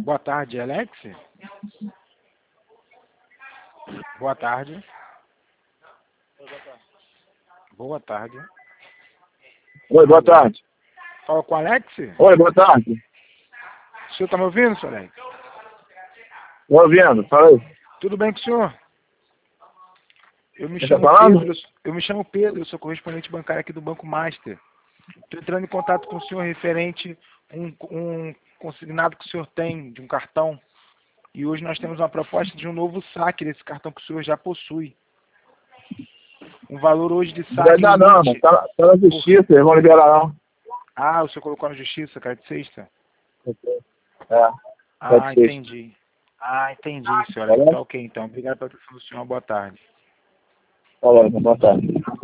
Boa tarde, Alex. Boa tarde. Boa tarde. Oi, boa tarde. Fala com o Alex? Oi, boa tarde. O senhor está me ouvindo, senhor Alex? Tô ouvindo, fala aí. Tudo bem com o senhor? Eu me Você chamo tá falando? Pedro, eu sou correspondente bancário aqui do Banco Master. Estou entrando em contato com o senhor referente um consignado que o senhor tem de um cartão. E hoje nós temos uma proposta de um novo saque desse cartão que o senhor já possui. Um valor hoje de Não vai saque dar não, limite. mano. Tá na justiça, eles vão liberar não. Ah, o senhor colocou na justiça, cara, de sexta? É, Ah, sexta. entendi. Ah, entendi, senhor Tá Alex. bom? Tá ok, então. Obrigado pela atenção do senhor. Boa tarde. Falou, boa tarde.